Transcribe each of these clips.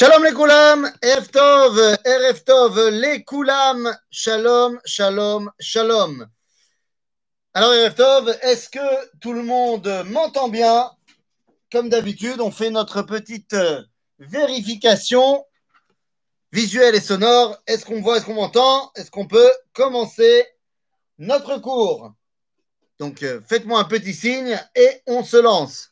Shalom les Koulam, Erev Tov, les Koulam, Shalom, Shalom, Shalom. Alors Erev Tov, est-ce que tout le monde m'entend bien? Comme d'habitude, on fait notre petite vérification visuelle et sonore. Est-ce qu'on voit, est-ce qu'on m'entend? Est-ce qu'on peut commencer notre cours? Donc faites-moi un petit signe et on se lance.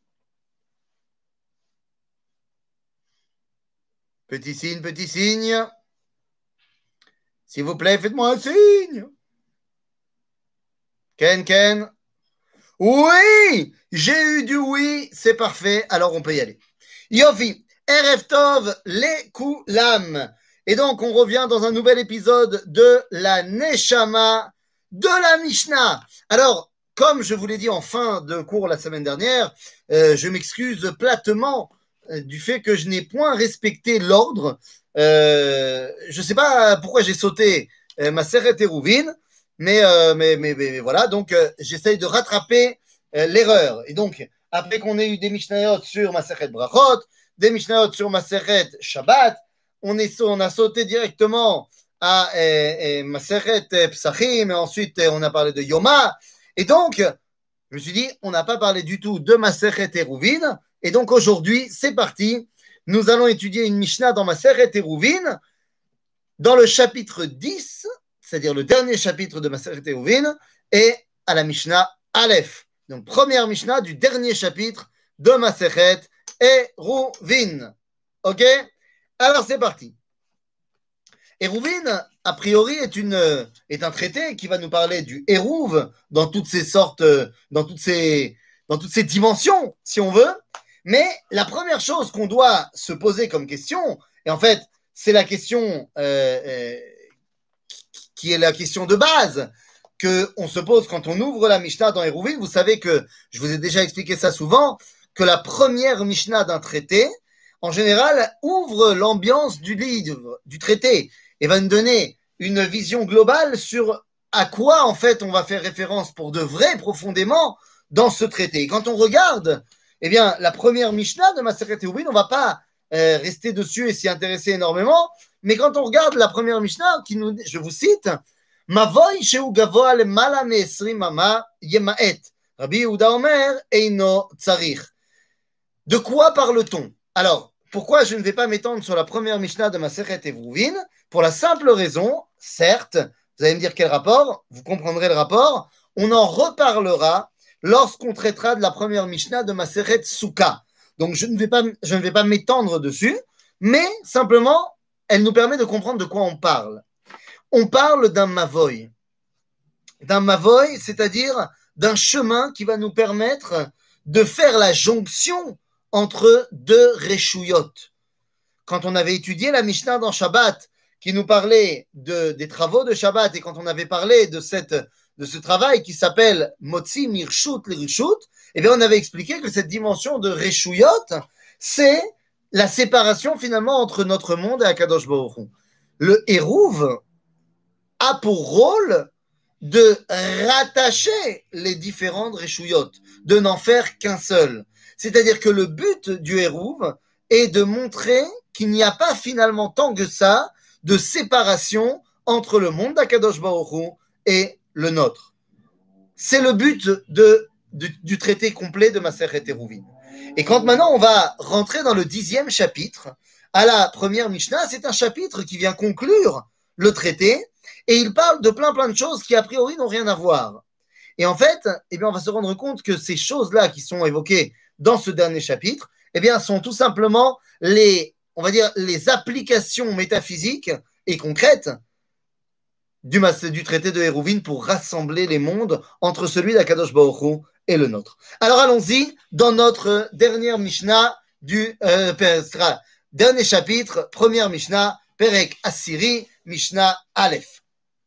Petit signe. S'il vous plaît, faites-moi un signe. Ken. Oui, j'ai eu du oui, c'est parfait, alors on peut y aller. Yofi, Erev Tov, les Koulam. Et donc, on revient dans un nouvel épisode de la Neshama de la Mishnah. Alors, comme je vous l'ai dit en fin de cours la semaine dernière, je m'excuse platement du fait que je n'ai point respecté l'ordre. Je ne sais pas pourquoi j'ai sauté ma Seret Eruvin, mais voilà, donc j'essaye de rattraper l'erreur. Et donc, après qu'on ait eu des Mishnayot sur Masechet Brachot, des Mishnayot sur Masechet Shabbat, on a sauté directement à Masechet Psachim, et ensuite on a parlé de Yoma. Et donc, je me suis dit, on n'a pas parlé du tout de Masechet Eruvin. Et donc aujourd'hui, c'est parti. Nous allons étudier une Mishnah dans Masechet Eruvin, dans le chapitre 10, c'est-à-dire le dernier chapitre de Masechet Eruvin, et à la Mishnah Aleph. Donc, première Mishnah du dernier chapitre de Masechet Eruvin. Ok? Alors, c'est parti. Eruvin, a priori, est un traité qui va nous parler du Eruv dans toutes ses sortes, dans toutes ses dimensions, si on veut. Mais la première chose qu'on doit se poser comme question, et en fait, c'est la question qui est la question de base qu'on se pose quand on ouvre la Mishnah dans Eruvin. Vous savez que, je vous ai déjà expliqué ça souvent, que la première Mishnah d'un traité, en général, ouvre l'ambiance du livre, du traité, et va nous donner une vision globale sur à quoi, en fait, on va faire référence pour de vrai, profondément, dans ce traité. Et quand on regarde, eh bien, la première Mishnah de Masechet Eruvin, on ne va pas rester dessus et s'y intéresser énormément, mais quand on regarde la première Mishnah, je vous cite, Mavoy shehu gavoa lemala me-20 ama yemaet. Rabbi Yehuda Omer eino tzarich. De quoi parle-t-on? Alors, pourquoi je ne vais pas m'étendre sur la première Mishnah de Masechet Eruvin? Pour la simple raison, certes, vous allez me dire quel rapport, vous comprendrez le rapport, on en reparlera lorsqu'on traitera de la première Mishnah de Masechet Souka. Donc je ne vais pas m'étendre dessus, mais simplement, elle nous permet de comprendre de quoi on parle. On parle d'un mavoy, c'est-à-dire d'un chemin qui va nous permettre de faire la jonction entre deux réchouillots. Quand on avait étudié la Mishnah dans Shabbat, qui nous parlait des travaux de Shabbat, et quand on avait parlé de ce travail qui s'appelle Motzi Mirshut Lirishut, eh bien on avait expliqué que cette dimension de réchouillot, c'est la séparation finalement entre notre monde et Akadosh Baruch Hu. Le Hérouv a pour rôle de rattacher les différentes réchouillottes, de n'en faire qu'un seul. C'est-à-dire que le but du Hérouv est de montrer qu'il n'y a pas finalement tant que ça de séparation entre le monde d'Akadosh Baruch Hu et le nôtre. C'est le but du traité complet de Masechet Eruvin. Et quand maintenant on va rentrer dans le 10e chapitre, à la première Mishnah, c'est un chapitre qui vient conclure le traité, et il parle de plein de choses qui a priori n'ont rien à voir. Et en fait, eh bien, on va se rendre compte que ces choses-là qui sont évoquées dans ce dernier chapitre, eh bien, sont tout simplement on va dire, les applications métaphysiques et concrètes du traité de Eruvin pour rassembler les mondes entre celui d'Akadosh Baruch Hu et le nôtre. Alors allons-y dans notre dernière Mishnah dernier chapitre, première Mishnah, Perek Asiri, Mishnah Aleph.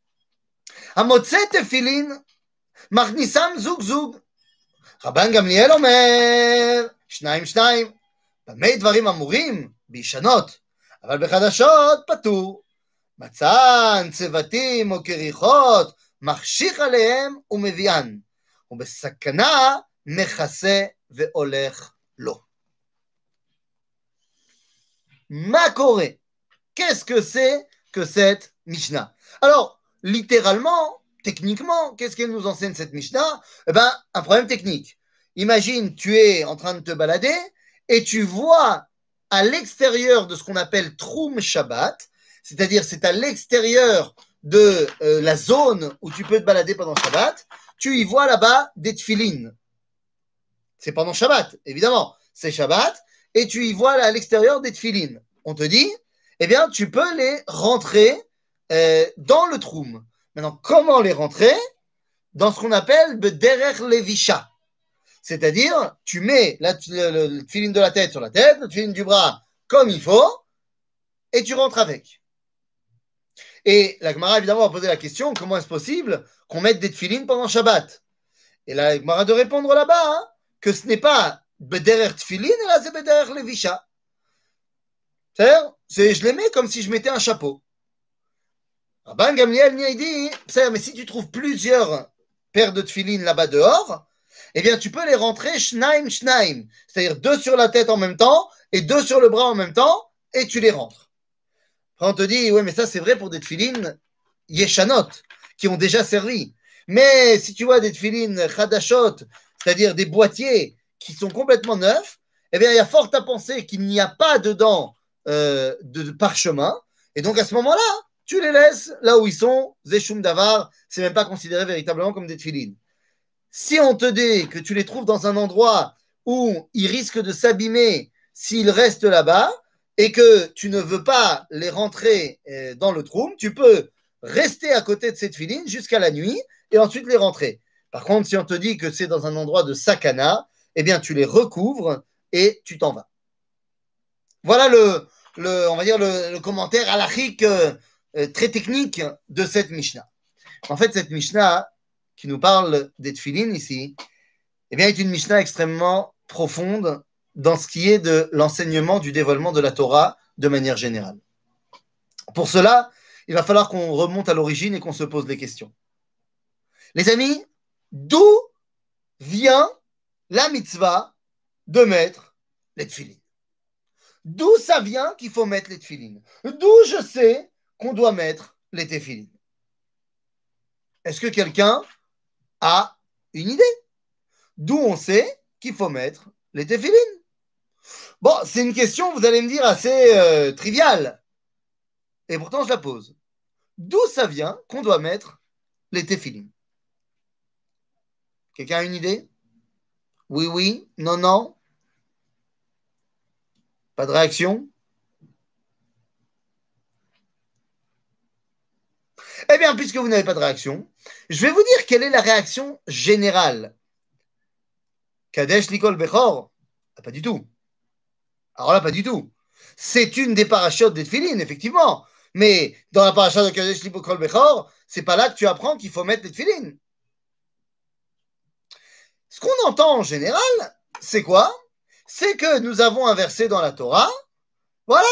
המוצא תפילין, מכניסם זוג. רבן גמליאל אומר, 2 במה דברים אמורים? בישנות, אבל בחדשות פטור. מצאן, צוותים או כריכות, מחשיך עליהם ומביאן, ובסכנה מכסה והולך לו. Makore. Qu'est-ce que c'est que cette Mishnah? Alors, littéralement, techniquement, qu'est-ce qu'elle nous enseigne cette Mishnah? Eh bien, un problème technique. Imagine, tu es en train de te balader et tu vois à l'extérieur de ce qu'on appelle Troum Shabbat, c'est-à-dire c'est à l'extérieur de la zone où tu peux te balader pendant Shabbat, tu y vois là-bas des tfilines. C'est pendant Shabbat, évidemment. C'est Shabbat, et tu y vois à l'extérieur des tfilines. On te dit, eh bien, tu peux les rentrer dans le troum. Maintenant, comment les rentrer? Dans ce qu'on appelle Bederech Levisha. C'est-à-dire, tu mets le tfilin de la tête sur la tête, le tfilin du bras comme il faut, et tu rentres avec. Et la Gemara, évidemment, a posé la question, comment est-ce possible qu'on mette des tfilines pendant Shabbat? Et la Gemara de répondre là-bas, hein, que ce n'est pas Bederech Tfilin, et là c'est Bederech Levisha. C'est-à-dire, je les mets comme si je mettais un chapeau. Rabban Gamliel il dit, mais si tu trouves plusieurs paires de tfilin là-bas dehors, eh bien tu peux les rentrer shnaim shnaim, c'est-à-dire 2 sur la tête en même temps et 2 sur le bras en même temps, et tu les rentres. Après on te dit, ouais mais ça c'est vrai pour des tfilin yeshanot, qui ont déjà servi. Mais si tu vois des tfilin chadashot, c'est-à-dire des boîtiers qui sont complètement neufs, eh bien il y a fort à penser qu'il n'y a pas dedans de parchemin, et donc à ce moment-là, tu les laisses là où ils sont, Zeshum Davar, c'est même pas considéré véritablement comme des tfilines. Si on te dit que tu les trouves dans un endroit où ils risquent de s'abîmer s'ils restent là-bas et que tu ne veux pas les rentrer dans le trou, tu peux rester à côté de ces tfilines jusqu'à la nuit et ensuite les rentrer. Par contre, si on te dit que c'est dans un endroit de sakana, eh bien tu les recouvres et tu t'en vas. Voilà on va dire le commentaire halachique très technique de cette Mishnah. En fait, cette Mishnah qui nous parle des tfilines ici, eh bien, est une Mishnah extrêmement profonde dans ce qui est de l'enseignement du dévoilement de la Torah de manière générale. Pour cela, il va falloir qu'on remonte à l'origine et qu'on se pose les questions. Les amis, d'où vient la mitzvah de mettre les tfilines? D'où ça vient qu'il faut mettre les tfilines? D'où je sais qu'on doit mettre les tefilines? Est-ce que quelqu'un a une idée? D'où on sait qu'il faut mettre les tefilines? Bon, c'est une question, vous allez me dire, assez triviale. Et pourtant, je la pose. D'où ça vient qu'on doit mettre les tefilines? Quelqu'un a une idée? Oui, oui, non, non. Pas de réaction? Eh bien, puisque vous n'avez pas de réaction, je vais vous dire quelle est la réaction générale. Kadesh Likol Bechor? Pas du tout. Alors là, pas du tout. C'est une des parachutes des tefilines, effectivement. Mais dans la paracha de Kadesh Likol Bechor, c'est pas là que tu apprends qu'il faut mettre les tefilines. Ce qu'on entend en général, c'est quoi? C'est que nous avons un verset dans la Torah. Voilà.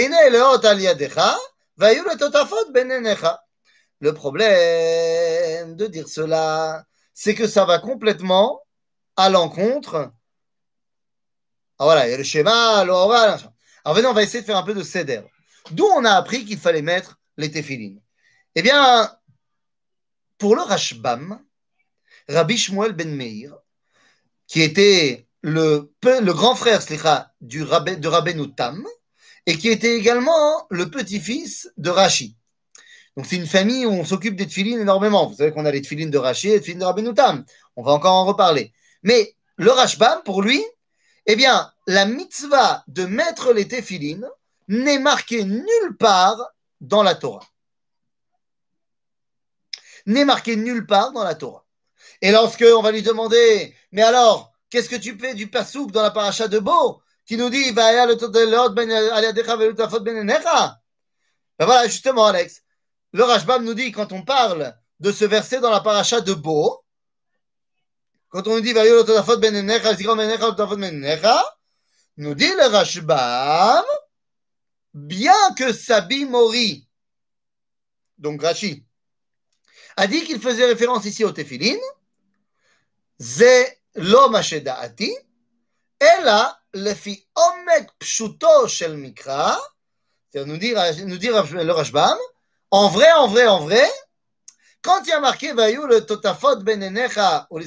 Le problème de dire cela, c'est que ça va complètement à l'encontre. Ah voilà, il y a le schéma, l'oral. Alors maintenant, on va essayer de faire un peu de seder. D'où on a appris qu'il fallait mettre les téphilines? Eh bien, pour le Rashbam, Rabbi Shmuel ben Meir, qui était le grand frère de Rabbeinu Tam, et qui était également le petit-fils de Rashi. Donc c'est une famille où on s'occupe des tefilines énormément. Vous savez qu'on a les tefilines de Rashi et les tefilines de Rabbeinu Tam. On va encore en reparler. Mais le Rashbam, pour lui, eh bien, la mitzvah de mettre les téphilines n'est marquée nulle part dans la Torah. N'est marquée nulle part dans la Torah. Et lorsque on va lui demander, mais alors, qu'est-ce que tu fais du pasouk dans la paracha de Bo, qui nous dit, ben voilà, justement, Alex, le Rashbam nous dit, quand on parle de ce verset dans la paracha de Bo, quand on nous dit, nous dit le Rashbam, bien que Sabi Mori, donc Rashi, a dit qu'il faisait référence ici au Tefilin, זה לא מה שדעתי, אלא לפי עומק פשוטו של מקרא, C'est-à-dire nous dire le Rashbam, en vrai, quand il y a marqué Vayu le Totafot benenecha, ou les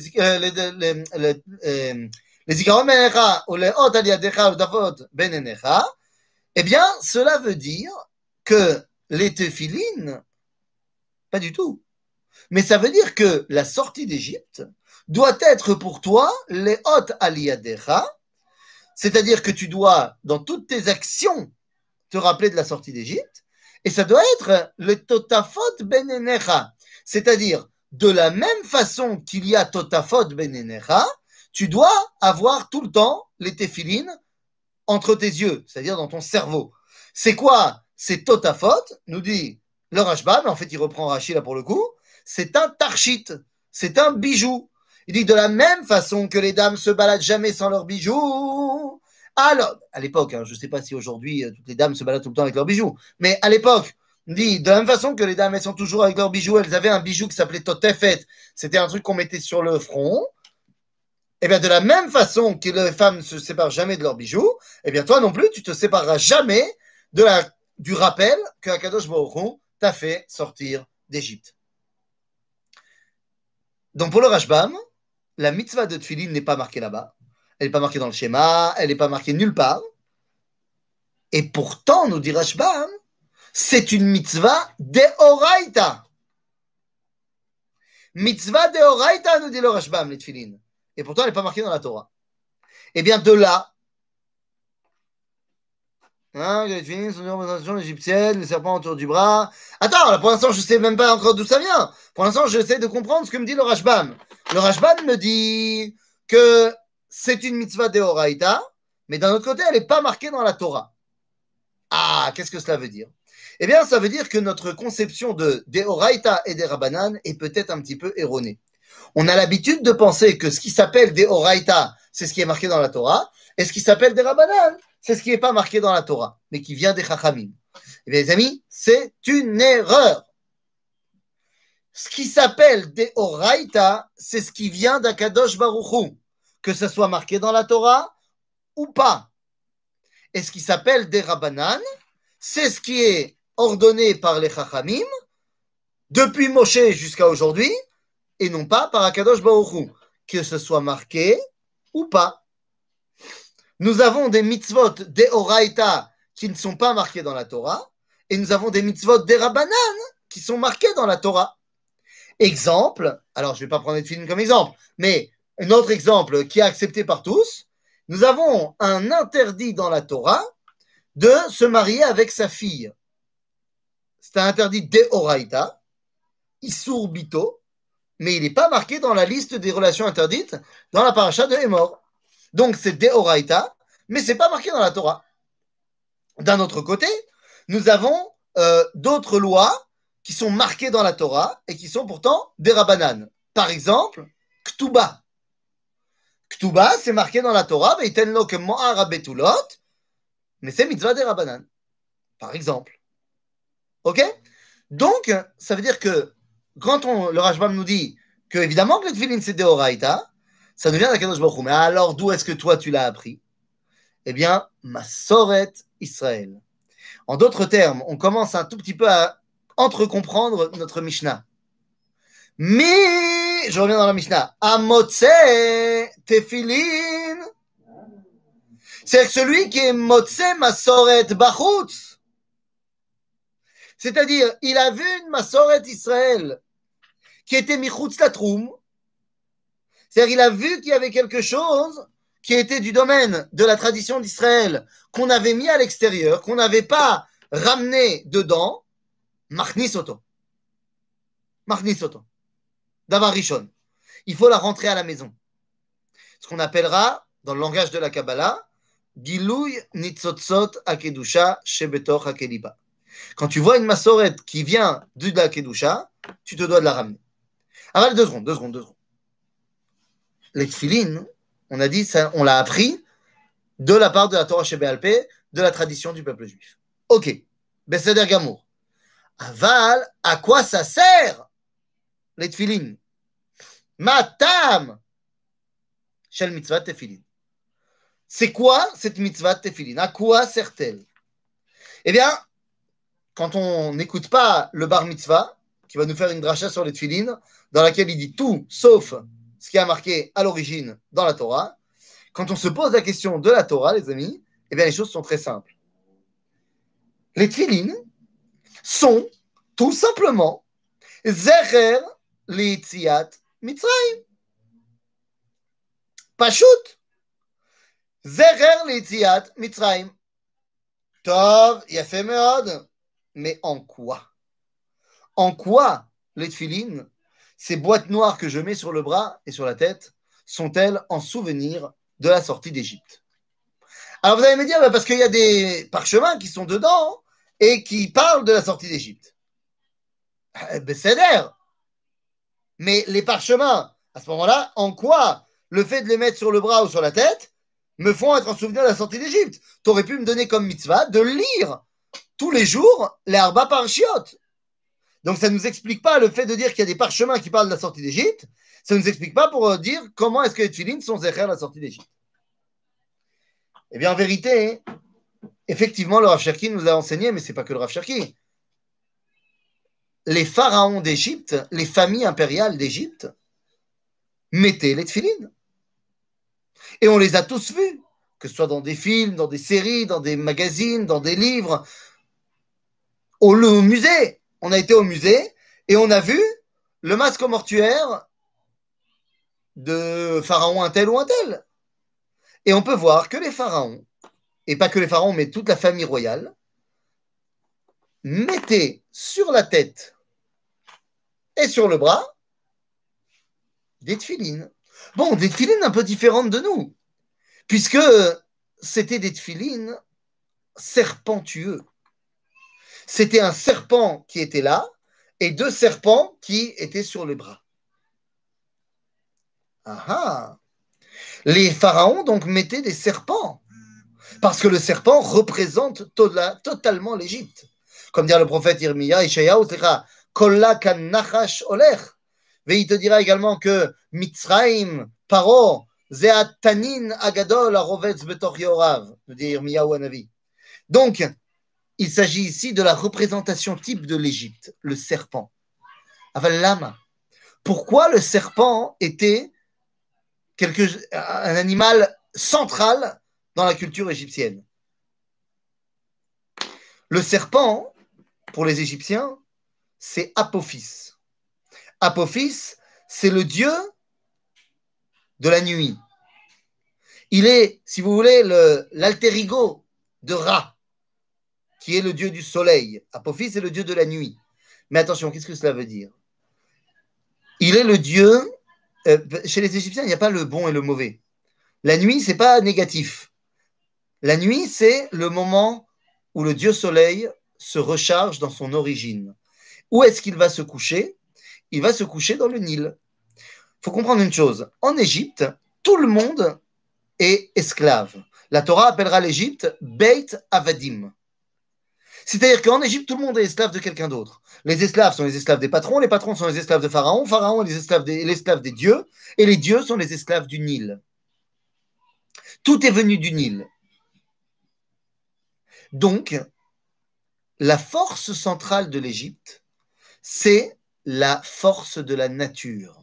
Zikaron benenecha, ou les Hot aliadecha, ou Totafot benenecha, eh bien, cela veut dire que les téphilines, pas du tout. Mais ça veut dire que la sortie d'Égypte doit être pour toi les Hot aliadecha, c'est-à-dire que tu dois, dans toutes tes actions, te rappeler de la sortie d'Égypte, et ça doit être le Totafot benenecha, c'est-à-dire de la même façon qu'il y a Totafot benenecha, tu dois avoir tout le temps les téphilines entre tes yeux, c'est-à-dire dans ton cerveau. C'est quoi? C'est Totafot, nous dit le Rashba, mais en fait il reprend Rashi là pour le coup, c'est un tarchit, c'est un bijou. Il dit de la même façon que les dames se baladent jamais sans leurs bijoux. Alors, à l'époque, je ne sais pas si aujourd'hui toutes les dames se baladent tout le temps avec leurs bijoux, mais à l'époque, on dit de la même façon que les dames elles sont toujours avec leurs bijoux, elles avaient un bijou qui s'appelait Totefet, c'était un truc qu'on mettait sur le front. Et bien, de la même façon que les femmes ne se séparent jamais de leurs bijoux, eh bien, toi non plus, tu te sépareras jamais du rappel que Akadosh Baruch Hu t'a fait sortir d'Égypte. Donc, pour le Rashbam, la mitzvah de Tfilin n'est pas marquée là-bas. Elle n'est pas marquée dans le schéma, elle n'est pas marquée nulle part. Et pourtant, nous dit Rashbam, c'est une mitzvah deoraita. Mitzvah deoraita, nous dit le Rashbam, les Tfilin. Et pourtant, elle n'est pas marquée dans la Torah. Eh bien, de là, les Tfilin sont une représentation égyptienne, le serpent autour du bras. Attends, là, pour l'instant, je ne sais même pas encore d'où ça vient. Pour l'instant, j'essaie de comprendre ce que me dit le Rashbam. Le Rashbam me dit que c'est une mitzvah deoraita, mais d'un autre côté, elle n'est pas marquée dans la Torah. Ah, qu'est-ce que cela veut dire? Eh bien, ça veut dire que notre conception de deoraita et des Rabbanan est peut-être un petit peu erronée. On a l'habitude de penser que ce qui s'appelle deoraita, c'est ce qui est marqué dans la Torah, et ce qui s'appelle des Rabbanan, c'est ce qui n'est pas marqué dans la Torah, mais qui vient des Chachamim. Eh bien, les amis, c'est une erreur. Ce qui s'appelle deoraita, c'est ce qui vient d'Akadosh Baruch Hu, que ce soit marqué dans la Torah ou pas. Et ce qui s'appelle des Rabbanan, c'est ce qui est ordonné par les Chachamim depuis Moshe jusqu'à aujourd'hui, et non pas par Akadosh Baruch Hu, que ce soit marqué ou pas. Nous avons des mitzvot deoraita qui ne sont pas marqués dans la Torah, et nous avons des mitzvot des Rabbanan qui sont marqués dans la Torah. Exemple, alors je ne vais pas prendre les films comme exemple, mais un autre exemple qui est accepté par tous, nous avons un interdit dans la Torah de se marier avec sa fille. C'est un interdit deoraita, Issour Bito, mais il n'est pas marqué dans la liste des relations interdites dans la paracha de Hémor. Donc c'est deoraita, mais ce n'est pas marqué dans la Torah. D'un autre côté, nous avons d'autres lois qui sont marquées dans la Torah et qui sont pourtant des Rabbanan. Par exemple, Ktuba. Ktuba, c'est marqué dans la Torah, mais c'est mitzvah des Rabbanan. Par exemple. Ok? Donc, ça veut dire que quand le Rashbam nous dit que, évidemment, que le tefillin c'est deoraita, ça devient d'Akadosh Baruch Hu. Mais alors, d'où est-ce que toi tu l'as appris? Eh bien, Masoret Israël. En d'autres termes, on commence un tout petit peu à entre-comprendre notre Mishnah. Mais, je reviens dans la Mishnah, Amotse Tefillin. C'est celui qui est Motse Masoret Bachutz. C'est-à-dire, il a vu une Masoret Israël qui était Michutz Latroum. C'est-à-dire, il a vu qu'il y avait quelque chose qui était du domaine de la tradition d'Israël, qu'on avait mis à l'extérieur, qu'on n'avait pas ramené dedans. Machnis Oto. Machnis Oto. Davar Rishon. Il faut la rentrer à la maison. Ce qu'on appellera, dans le langage de la Kabbalah, Gilouy Nitzotzot Akedusha Shebetor Akeliba. Quand tu vois une massoret qui vient de la Kedusha, tu te dois de la ramener. Alors, deux secondes. Les tfilin, on a dit, ça, on l'a appris de la part de la Torah Shebéalpé, de la tradition du peuple juif. Ok, Besséder Gamour. Aval, à quoi ça sert, les tfilin? Matam, shel mitzvah tefilin. C'est quoi cette mitzvah tefilin? À quoi sert-elle? Eh bien, quand on n'écoute pas le bar mitzvah, qui va nous faire une dracha sur les tefilines, dans laquelle il dit tout sauf ce qui a marqué à l'origine dans la Torah, quand on se pose la question de la Torah, les amis, eh bien les choses sont très simples. Les tefilines sont tout simplement zecher li'itziat Mitzrayim. Pashut. Zecher li'itziat Mitzrayim. Tov, yafé meod. Mais en quoi? En quoi les tefilines, ces boîtes noires que je mets sur le bras et sur la tête, sont-elles en souvenir de la sortie d'Égypte? Alors vous allez me dire, parce qu'il y a des parchemins qui sont dedans et qui parlent de la sortie d'Égypte. C'est l'air. Mais les parchemins, à ce moment-là, en quoi le fait de les mettre sur le bras ou sur la tête me font être en souvenir de la sortie d'Égypte? Tu aurais pu me donner comme mitzvah de lire tous les jours les Arba Parshiot. Donc ça ne nous explique pas le fait de dire qu'il y a des parchemins qui parlent de la sortie d'Égypte. Ça ne nous explique pas pour dire comment est-ce que les tefilines sont zécher à la sortie d'Égypte. Eh bien, en vérité, effectivement, le Rav Cherki nous a enseigné, mais ce n'est pas que le Rav Cherki. Les pharaons d'Égypte, les familles impériales d'Égypte, mettaient les tefilines. Et on les a tous vus, que ce soit dans des films, dans des séries, dans des magazines, dans des livres, au musée. On a été au musée et on a vu le masque mortuaire de pharaon un tel ou un tel. Et on peut voir que les pharaons, et pas que les pharaons, mais toute la famille royale, mettaient sur la tête et sur le bras des tefilines. Bon, des tefilines un peu différentes de nous, puisque c'était des tefilines serpentueux. C'était un serpent qui était là et deux serpents qui étaient sur le bras. Ah ah. Les pharaons donc mettaient des serpents parce que le serpent représente totalement l'Égypte. Comme dit le prophète Irmia, Ishayahu, Kolla kan nachash olech. Et il te dira également que Mitzrayim, Paro, Zeat Tanin Agadol Arovetz Betor Yorav, nous dit Irmiyahu Hanavi. Donc, il s'agit ici de la représentation type de l'Égypte, le serpent. Aval lama. Pourquoi le serpent était un animal central dans la culture égyptienne? Le serpent, pour les Égyptiens, c'est Apophis. Apophis, c'est le dieu de la nuit. Il est, si vous voulez, l'alter ego de Ra, qui est le dieu du soleil. Apophis est le dieu de la nuit. Mais attention, qu'est-ce que cela veut dire? Il est le dieu, chez les Égyptiens, il n'y a pas le bon et le mauvais. La nuit, c'est pas négatif. La nuit, c'est le moment où le dieu soleil se recharge dans son origine. Où est-ce qu'il va se coucher? Il va se coucher dans le Nil. Il faut comprendre une chose. En Égypte, tout le monde est esclave. La Torah appellera l'Égypte Beit Avadim. C'est-à-dire qu'en Égypte, tout le monde est esclave de quelqu'un d'autre. Les esclaves sont les esclaves des patrons sont les esclaves de Pharaon, Pharaon est l'esclave des dieux, et les dieux sont les esclaves du Nil. Tout est venu du Nil. Donc, la force centrale de l'Égypte, c'est la force de la nature.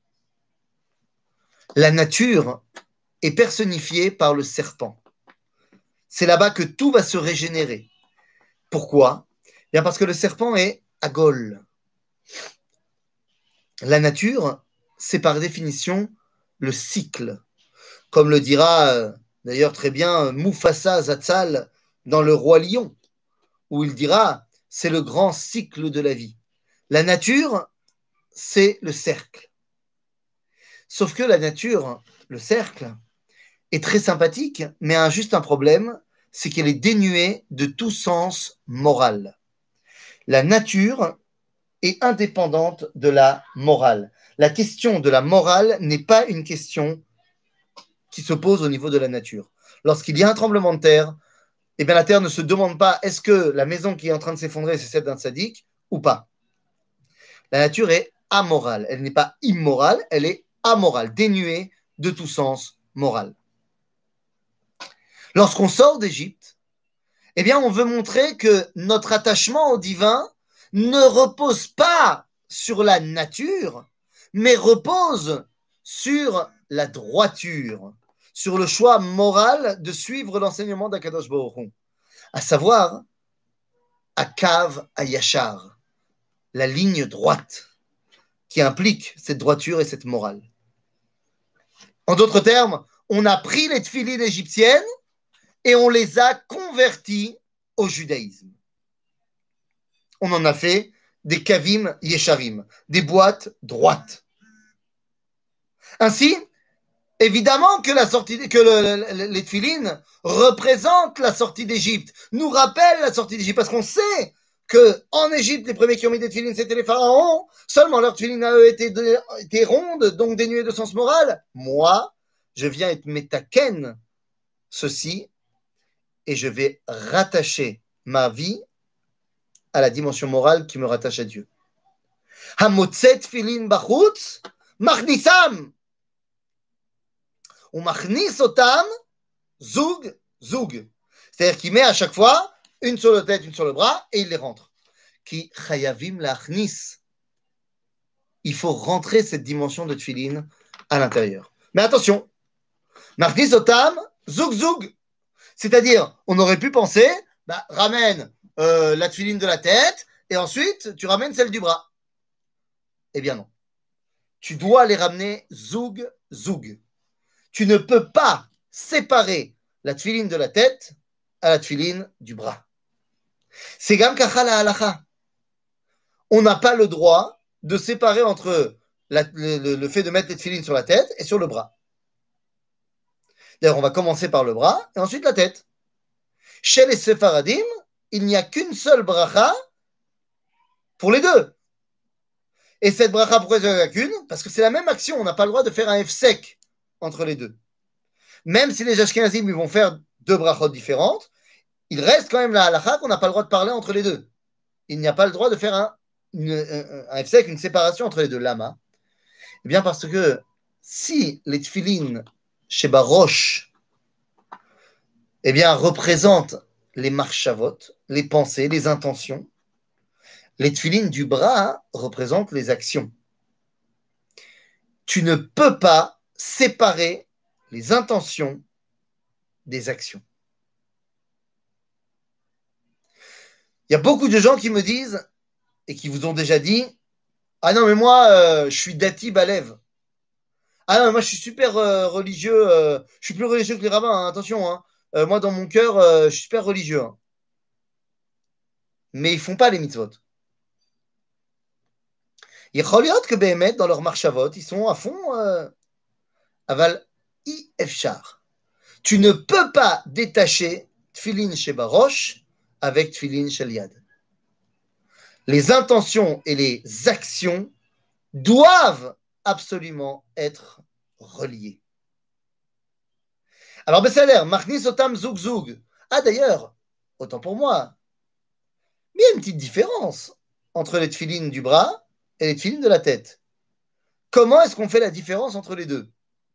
La nature est personnifiée par le serpent. C'est là-bas que tout va se régénérer. Pourquoi? Bien parce que le serpent est agol. La nature, c'est par définition le cycle. Comme le dira d'ailleurs très bien Mufasa Zatzal dans Le Roi Lion, où il dira c'est le grand cycle de la vie. La nature, c'est le cercle. Sauf que la nature, le cercle, est très sympathique, mais a juste un problème, c'est qu'elle est dénuée de tout sens moral. La nature est indépendante de la morale. La question de la morale n'est pas une question qui se pose au niveau de la nature. Lorsqu'il y a un tremblement de terre, eh bien la terre ne se demande pas est-ce que la maison qui est en train de s'effondrer, c'est celle d'un sadique ou pas. La nature est amorale. Elle n'est pas immorale, elle est amorale, dénuée de tout sens moral. Lorsqu'on sort d'Égypte, Eh bien, on veut montrer que notre attachement au divin ne repose pas sur la nature, mais repose sur la droiture, sur le choix moral de suivre l'enseignement d'Akadosh Baruch Hu, à savoir Akav Ayashar, la ligne droite qui implique cette droiture et cette morale. En d'autres termes, on a pris les tefilines égyptiennes et on les a convertis au judaïsme. On en a fait des kavim yesharim, des boîtes droites. Ainsi, évidemment que les tefilines représentent la sortie d'Égypte, nous rappellent la sortie d'Égypte, parce qu'on sait qu'en Égypte, les premiers qui ont mis des tefilines, c'était les pharaons, seulement leurs tefilines à eux étaient rondes, donc dénuées de sens moral. Moi, je viens être métaken, ceci, et je vais rattacher ma vie à la dimension morale qui me rattache à Dieu. Hamotset tefilin bachutz, machnissam. On machnis otam, zoug, zoug. C'est-à-dire qu'il met à chaque fois une sur la tête, une sur le bras, et il les rentre. Qui chayavim lachnis. Il faut rentrer cette dimension de tefilin à l'intérieur. Mais attention, machnis otam, zoug, zoug. C'est-à-dire, on aurait pu penser, ramène la tefilin de la tête, et ensuite, tu ramènes celle du bras. Eh bien non. Tu dois les ramener zoug, zoug. Tu ne peux pas séparer la tefilin de la tête à la tefilin du bras. C'est gam kacha la halacha. On n'a pas le droit de séparer entre le fait de mettre les tefilin sur la tête et sur le bras. D'ailleurs, on va commencer par le bras et ensuite la tête. Chez les séfaradim, il n'y a qu'une seule bracha pour les deux. Et cette bracha, pourquoi il n'y en a qu'une? Parce que c'est la même action. On n'a pas le droit de faire un F-sec entre les deux. Même si les Ashkenazim ils vont faire deux brachot différentes, il reste quand même la halakha qu'on n'a pas le droit de parler entre les deux. Il n'y a pas le droit de faire un F-sec, une séparation entre les deux. Lama. Eh bien parce que si les tefilin chez Baroche eh bien, représentent les marchavot, les pensées, les intentions, les tefilin du bras représentent les actions. Tu ne peux pas séparer les intentions des actions. Il y a beaucoup de gens qui me disent, et qui vous ont déjà dit, ah non, mais moi, je suis dati balev. Ah non, moi, je suis super religieux. Je suis plus religieux que les rabbins, hein, attention. Hein. Moi, dans mon cœur, je suis super religieux. Hein. Mais ils font pas les mitzvot. Il y que Béhémet, dans leur marchavot, ils sont à fond aval i-efchar. Tu ne peux pas détacher tfilin chez Baroche avec tfilin chez Liad. Les intentions et les actions doivent absolument être reliées. Alors, Bessaler, Machnis Otam Zoug Zoug. Ah, d'ailleurs, autant pour moi, mais il y a une petite différence entre les tefilines du bras et les tefilines de la tête. Comment est-ce qu'on fait la différence entre les deux?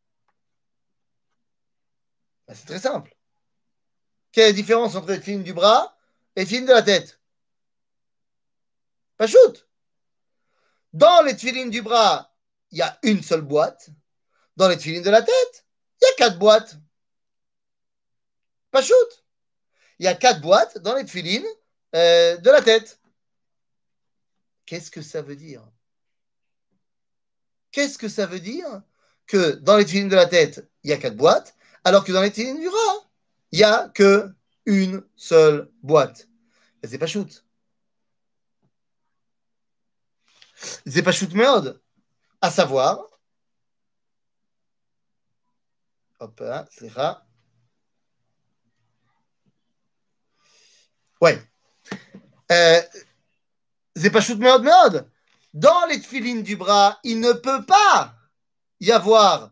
C'est très simple. Quelle est la différence entre les tefilines du bras et les tefilines de la tête? Pas shoot. Dans les tefilines du bras, il y a une seule boîte. Dans les tefilines de la tête, il y a 4 boîtes. Pas shoot. Il y a 4 boîtes dans les tefilines de la tête. Qu'est-ce que ça veut dire? Qu'est-ce que ça veut dire que dans les tefilines de la tête, il y a 4 boîtes, alors que dans les tefilines du bras, il n'y a qu'une seule boîte? C'est pas shoot. C'est pas shoot merde. À savoir, hop là, c'est ça. Ouais. C'est pas shoot merde. Dans les tefilines du bras, il ne peut pas y avoir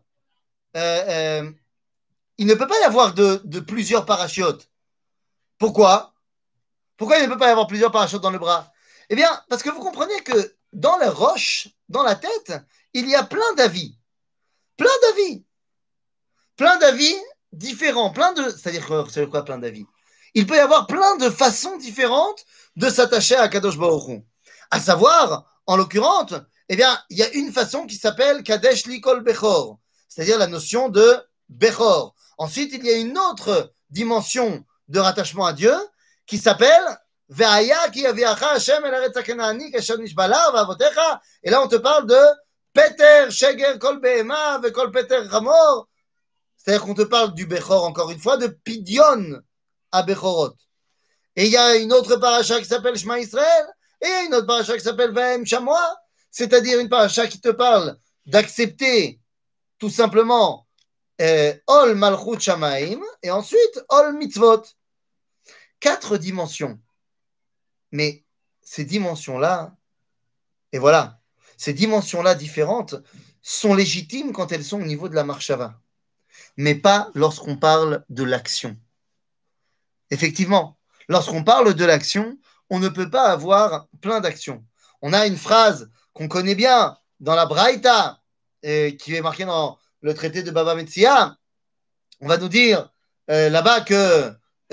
il ne peut pas y avoir de plusieurs parachutes. Pourquoi? Pourquoi il ne peut pas y avoir plusieurs parachutes dans le bras? Eh bien, parce que vous comprenez que dans la roche, dans la tête, il y a plein d'avis. Plein d'avis. Plein d'avis différents. C'est-à-dire quoi plein d'avis? il peut y avoir plein de façons différentes de s'attacher à Kadosh Baruch Hu. À savoir, en l'occurrence, eh bien, il y a une façon qui s'appelle Kadesh Likol Bechor, c'est-à-dire la notion de Bechor. Ensuite, il y a une autre dimension de rattachement à Dieu qui s'appelle Ve'aya ki yaviacha Hashem el aretz haKanaani kasher nishbala va'avotecha. Et là, on te parle de Peter Sheger Kol Behema ve'Kol Peter Ramor. C'est-à-dire qu'on te parle du Bechor, encore une fois, de Pidyon à Bechorot. Et il y a une autre paracha qui s'appelle Shema Israël, et une autre paracha qui s'appelle Vahem Shamoa, c'est-à-dire une paracha qui te parle d'accepter tout simplement Ol Malchut Shamaim, et ensuite Ol Mitzvot. 4 dimensions. Mais ces dimensions-là, et voilà, ces dimensions-là différentes sont légitimes quand elles sont au niveau de la marshava, mais pas lorsqu'on parle de l'action. Effectivement, lorsqu'on parle de l'action, on ne peut pas avoir plein d'actions. On a une phrase qu'on connaît bien dans la Braïta, qui est marquée dans le traité de Baba Metzia. On va nous dire là-bas que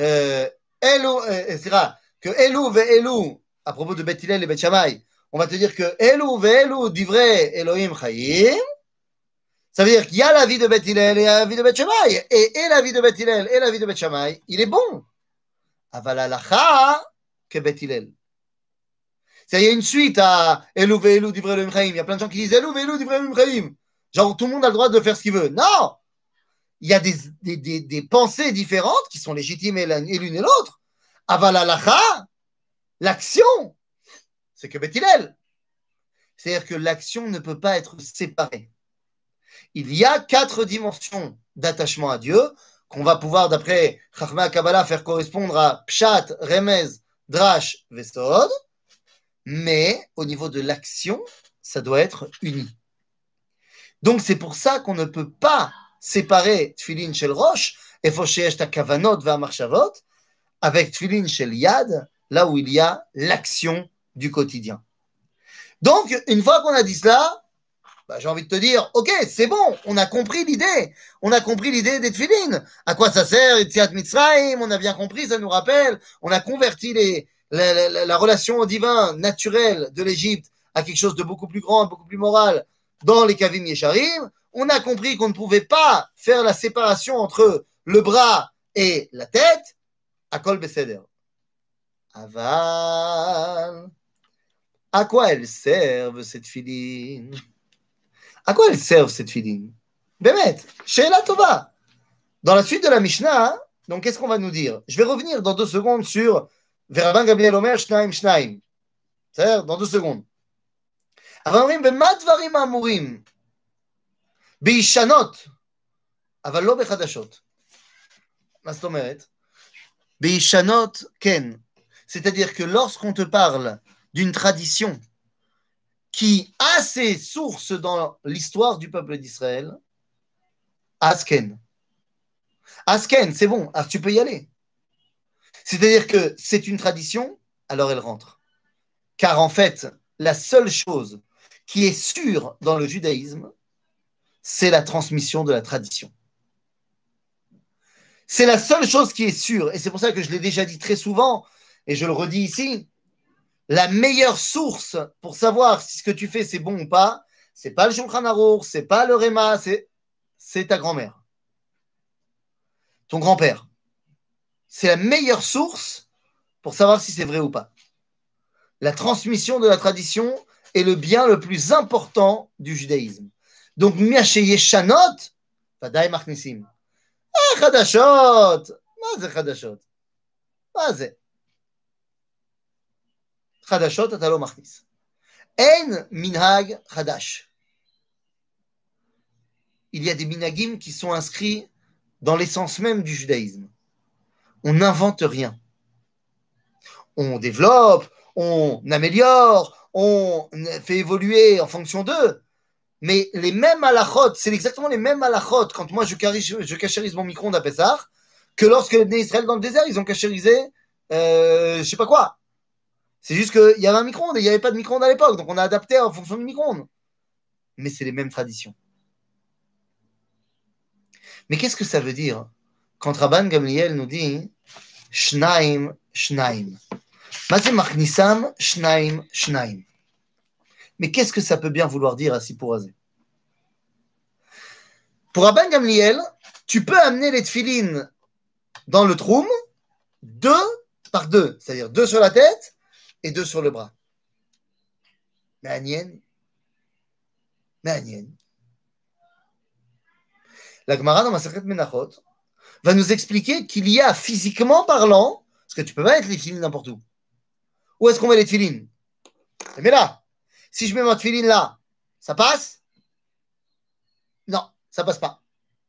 que Elou ve Elou, à propos de Beth Hillel et Beth Shammai, on va te dire que Elou ve Elou divrei Elohim Chayim. Ça veut dire qu'il y a la vie de Beth Hillel et la vie de Beth Shammai. Et la vie de Beth Hillel et la vie de Beth Shammai, il est bon. Aval halacha que Beth Hillel. Il y a une suite à Elou ve Elou divrei Elohim Chayim. Il y a plein de gens qui disent Elou ve Elou divrei Elohim Chayim. Genre, tout le monde a le droit de faire ce qu'il veut. Non! Il y a des pensées différentes qui sont légitimes et l'une et l'autre. Aval halacha, l'action, c'est que Beth Hillel. C'est-à-dire que l'action ne peut pas être séparée. Il y a 4 dimensions d'attachement à Dieu qu'on va pouvoir, d'après Chachma Kabbalah, faire correspondre à Pshat, Remez, Drash, Vesod. Mais au niveau de l'action, ça doit être uni. Donc c'est pour ça qu'on ne peut pas séparer Tfilin Shel Rosh et Fosheyesh ta Kavanot Va'Marshavot avec Tfilin Shel Yad, là où il y a l'action du quotidien. Donc, une fois qu'on a dit cela, j'ai envie de te dire, ok, c'est bon, on a compris l'idée. On a compris l'idée des Tfilin. À quoi ça sert, Yetziat Mitzrayim, on a bien compris, ça nous rappelle. On a converti la relation au divin naturelle de l'Égypte à quelque chose de beaucoup plus grand, beaucoup plus moral dans les Kavim Yesharim. On a compris qu'on ne pouvait pas faire la séparation entre le bras et la tête. Akol Beseder. Aval. À quoi elles servent cette filine? À quoi elles servent cette filine? Bémet, Sheila Tova. Dans la suite de la Mishnah, donc qu'est-ce qu'on va nous dire? Je vais revenir dans 2 secondes sur Veraban Gabriel Omer Shnaim Shnaim. C'est-à-dire dans 2 secondes. אבל אומרים, במה דברים האמורים? בישנות, אבל לא בחדשות. מה זאת אומרת? בישנות, כן. C'est-à-dire que lorsqu'on te parle d'une tradition qui a ses sources dans l'histoire du peuple d'Israël, Asken. Asken, c'est bon, tu peux y aller. C'est-à-dire que c'est une tradition, alors elle rentre. Car en fait, la seule chose qui est sûre dans le judaïsme, c'est la transmission de la tradition. C'est la seule chose qui est sûre, et c'est pour ça que je l'ai déjà dit très souvent, et je le redis ici, la meilleure source pour savoir si ce que tu fais c'est bon ou pas, c'est pas le Shulchan Aruch, c'est pas le Réma, c'est ta grand-mère, ton grand-père. C'est la meilleure source pour savoir si c'est vrai ou pas. La transmission de la tradition est le bien le plus important du judaïsme. Donc, Miache Yeshanot, Vadaï Machnisim. Chadashot. מה זה חדשות? מה זה? חדשות אתה לא מכניס. אין מנהג חדש. Il y a des minhagim qui sont inscrits dans l'essence même du judaïsme. On n'invente rien. On développe, on améliore, on fait évoluer en fonction d'eux. Mais les mêmes halachot, c'est exactement les mêmes halachot quand moi je cachérise mon micro-ondes à Pessah, que lorsque les Bnei Israël dans le désert, ils ont cachérisé, je sais pas quoi. C'est juste qu'il y avait un micro-ondes et il n'y avait pas de micro-ondes à l'époque, donc on a adapté en fonction du micro-ondes. Mais c'est les mêmes traditions. Mais qu'est-ce que ça veut dire quand Rabban Gamliel nous dit Shnaim, shnaim. Mazé machnissam, shnaim, shnaim. Mais qu'est-ce que ça peut bien vouloir dire à Sipurazé? Pour Rabban Gamliel, tu peux amener les tfilines dans le troum, 2 par 2, c'est-à-dire 2 sur la tête et 2 sur le bras. Mais Agnien, la Gemara dans Masechet Menachot va nous expliquer qu'il y a physiquement parlant, parce que tu peux pas mettre les tfilines n'importe où. Où est-ce qu'on met les tfilines? Mais là, si je mets ma tfiline là, ça passe? Non, ça passe pas.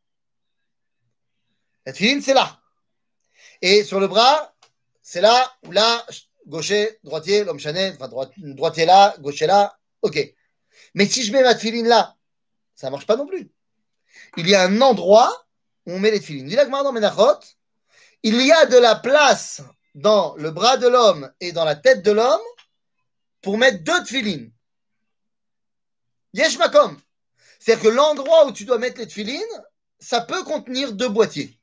La tfiline, c'est là. Et sur le bras, c'est là ou là, gaucher, droitier, l'homme chanet, enfin droitier là, gaucher là, ok. Mais si je mets ma tfiline là, ça marche pas non plus. Il y a un endroit où on met les tfilines. Dit la Gemara dans Menachot, il y a de la place dans le bras de l'homme et dans la tête de l'homme pour mettre 2 tfilines. Yesh makom. C'est-à-dire que l'endroit où tu dois mettre les tfilines, ça peut contenir 2 boîtiers.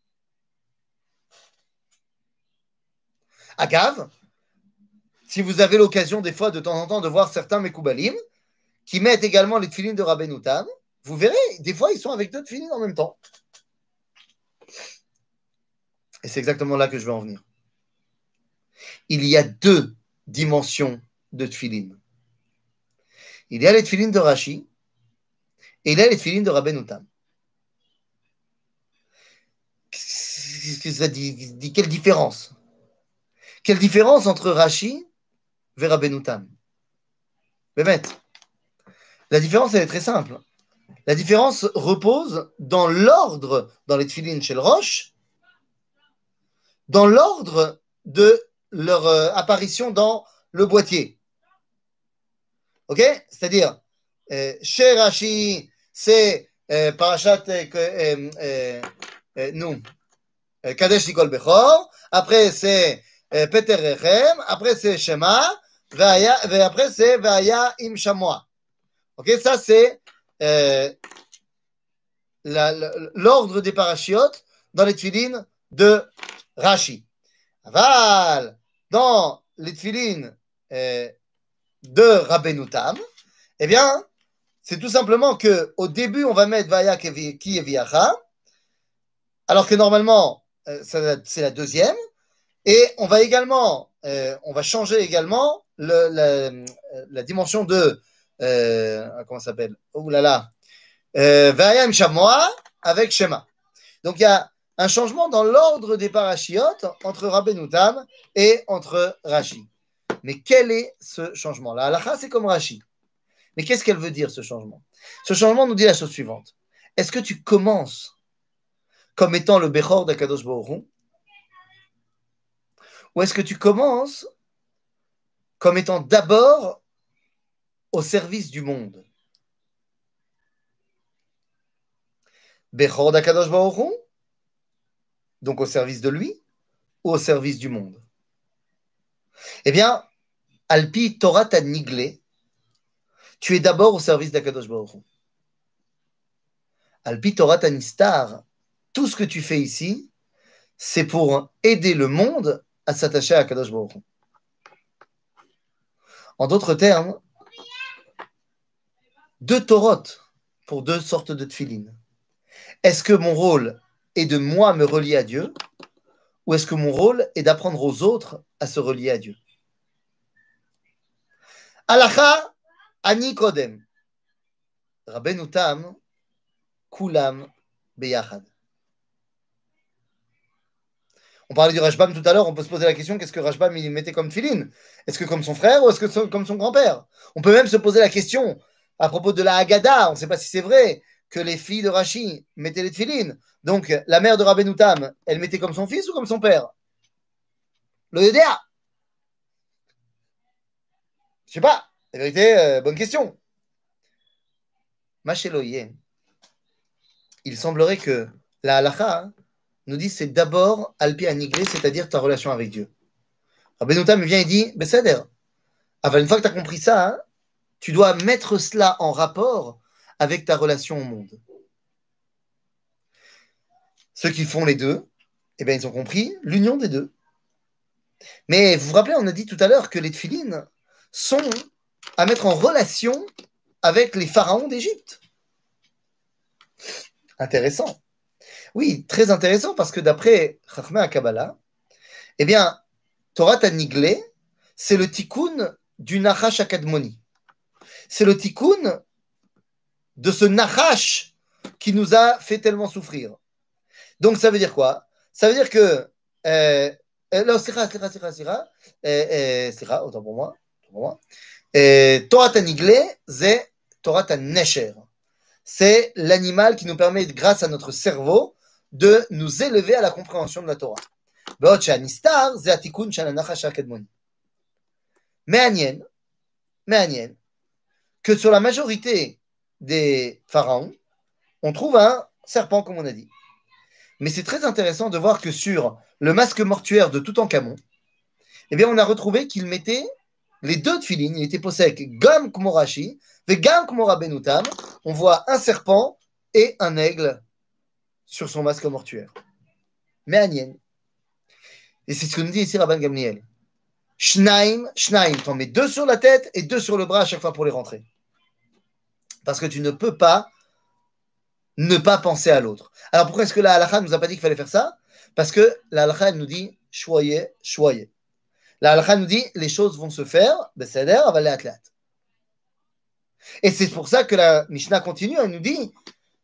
Agave, si vous avez l'occasion des fois de temps en temps de voir certains Mekoubalim qui mettent également les tfilines de Rabbeinu Tam, vous verrez, des fois ils sont avec 2 tfilines en même temps. Et c'est exactement là que je vais en venir. Il y a 2 dimensions de tfilines. Il y a les tfilines de Rashi et il y a les tfilines de Rabbeinu Tam. Qu'est-ce que ça dit quelle différence? Quelle différence entre Rashi et Rabbeinu Tam? Bémet. La différence, elle est très simple. La différence repose dans l'ordre, dans les tfilines chez le Roche, dans l'ordre de leur apparition dans le boîtier. Ok? C'est-à-dire, chez Rashi, c'est Parashat Kadesh Nikol Bechor, après c'est Peter Rechem, après c'est Shema, et après c'est Vaya Im Shamoa. Ok? Ça, c'est l'ordre des parachiotes dans les tfilines de Rashi. Aval, dans les tfilines de Rabbeinu Tam, eh bien, c'est tout simplement qu'au début, on va mettre Vaya Ki Eviacha, alors que normalement, c'est la deuxième, et on va également, on va changer également la dimension de, comment ça s'appelle? Oh là là, Vaya Shamoa avec Shema. Donc il y a un changement dans l'ordre des parachiotes entre Rabbeinu Tam et entre Rashi. Mais quel est ce changement? La halakha, c'est comme Rashi. Mais qu'est-ce qu'elle veut dire, ce changement? Ce changement nous dit la chose suivante. Est-ce que tu commences comme étant le Bechor d'Akadosh Baruch Hu? Ou est-ce que tu commences comme étant d'abord au service du monde? Bechor d'Akadosh Baruch Hu, donc au service de lui, ou au service du monde? Eh bien, Alpi Torah Niglé, tu es d'abord au service d'Akadosh Baruch Hu. Alpi Torah Nistar, tout ce que tu fais ici, c'est pour aider le monde à s'attacher à Akadosh Baruch Hu. En d'autres termes, 2 Torot pour 2 sortes de tfilines. Est-ce que mon rôle est de moi me relier à Dieu, ou est-ce que mon rôle est d'apprendre aux autres à se relier à Dieu? Halacha ani kodem. Rabbeinu Tam, kulam beyachad. On parlait du Rashbam tout à l'heure, on peut se poser la question, qu'est-ce que Rashbam il mettait comme tfilin? Est-ce que comme son frère ou est-ce que comme son grand-père? On peut même se poser la question à propos de la Haggadah, on ne sait pas si c'est vrai, que les filles de Rashi mettaient les tfilin. Donc la mère de Rabbeinu Tam, elle mettait comme son fils ou comme son père? Le Yodéa. Je sais pas. La vérité, bonne question. Macheloye, il semblerait que la halakha nous dit c'est d'abord alpi anigré, c'est-à-dire ta relation avec Dieu. Rabbeinu Tam vient et dit, Besséder, une fois que tu as compris ça, hein, tu dois mettre cela en rapport avec ta relation au monde. Ceux qui font les deux, Eh bien, ils ont compris l'union des deux. Mais vous vous rappelez, on a dit tout à l'heure que les tefilines sont à mettre en relation avec les pharaons d'Égypte. Intéressant. Oui, très intéressant parce que d'après Chachmei Kabbalah, eh bien, Torah Taniglé, c'est le tikkun du Nachash Akadmoni. C'est le tikkun de ce Nachash qui nous a fait tellement souffrir. Donc, ça veut dire quoi? Ça veut dire que. Non, autant pour moi. Autant pour moi. Torah Taniglé, c'est Torah Tanesher. C'est l'animal qui nous permet, grâce à notre cerveau, de nous élever à la compréhension de la Torah. בעוד שהנסתר זה התיקון של הנחש הקדמוני. מעניין que sur la majorité des pharaons, on trouve un serpent, comme on a dit. Mais c'est très intéressant de voir que sur le masque mortuaire de Toutankhamon, eh bien, on a retrouvé qu'il mettait les deux tefilines, il était possèque Gam Kmorashi, et Gam Kmorabenutam. On voit un serpent et un aigle sur son masque mortuaire. Méanienne. Et c'est ce que nous dit ici Rabban Gamliel. Shnaim, t'en mets deux sur la tête et deux sur le bras à chaque fois pour les rentrer. Parce que tu ne peux pas ne pas penser à l'autre. Alors pourquoi est-ce que la halakha ne nous a pas dit qu'il fallait faire ça? Parce que la halakha elle nous dit choyez. La halakha nous dit les choses vont se faire, beseder, aval atlat. Et c'est pour ça que la Mishnah continue, elle nous dit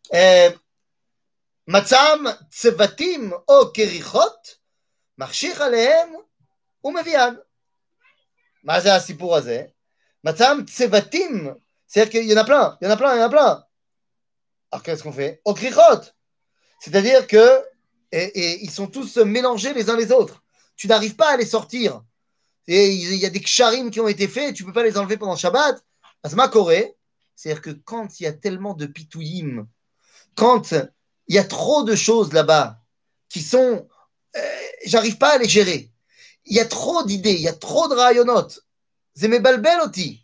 Matzam tsevatim o kerichot, marshich alehem ou mevian. מה זה הסיפור הזה? מצאם צוותים, c'est-à-dire qu'il y en a plein, il y en a plein, il y en a plein. Alors qu'est-ce qu'on fait? Au krichot. C'est-à-dire que et ils sont tous mélangés les uns les autres. Tu n'arrives pas à les sortir. Et il y a des ksharim qui ont été faits, tu ne peux pas les enlever pendant Shabbat. Asma Koré, c'est-à-dire que quand il y a tellement de pitouïm, quand il y a trop de choses là-bas qui sont... j'arrive pas à les gérer. Il y a trop d'idées, il y a trop de rayonot. C'est mes balbel oti.